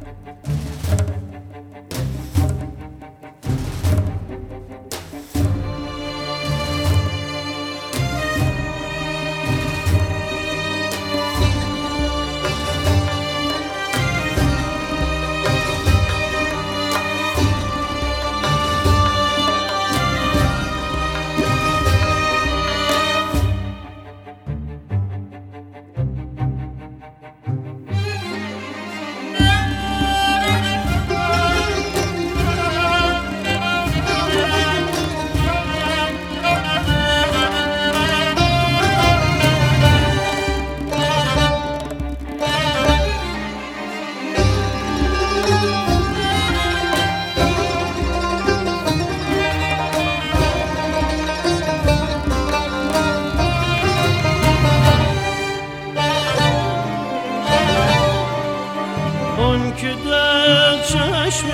که در چشم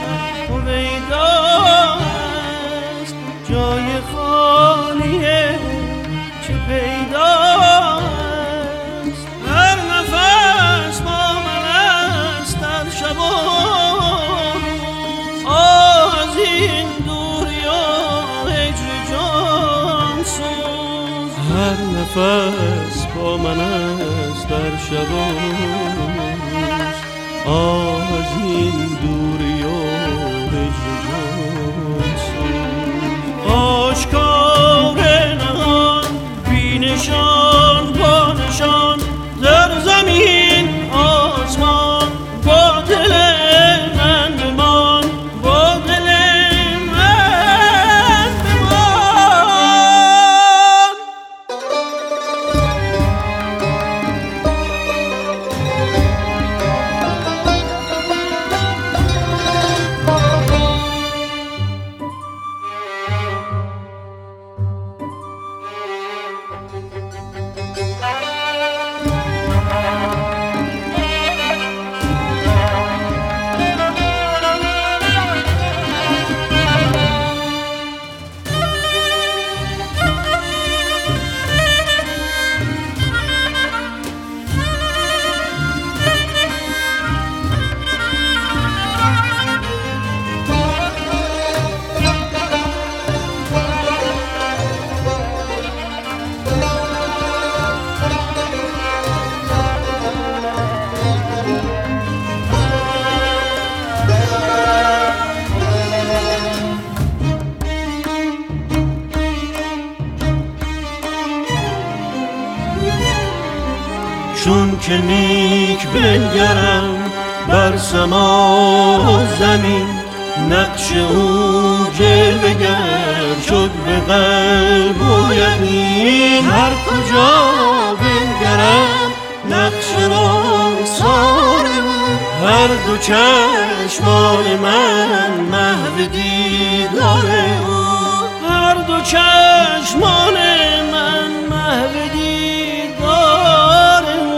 هویداست جای خالیه چه پیداست. هر نفس با من است در شب و روز. از این دوری و هجر جان سوز. هر نفس با من است در شب و روز. از این دوری و هجر جان سوز. آشکار نهان بی نشان با نشان در زمین آسمان با دل من بمان با دل من بمان. چون که نیک بنگرم بر سما و زمین نقش او جلوه گر شد به قلب و یقین. هر کجا بنگرم نقش رخسار او. هر دو چشمان من محو دیدار او. هر دو چشمان من محو دیدار او.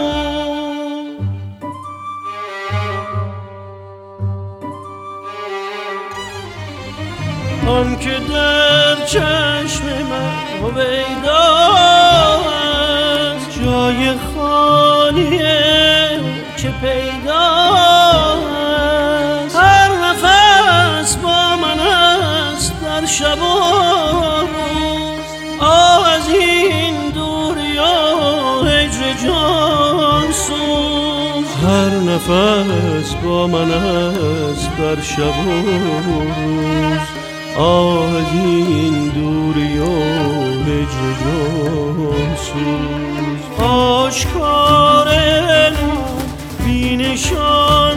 آن که در چشم من هویداست جای خالیه چه پیداست. هر نفس با من است در شب و روز. از این دوری و هجر جان سوز. هر نفس با من است در شب و روز. از این دوری و هجر جان سوز. آشکار نو بی نشان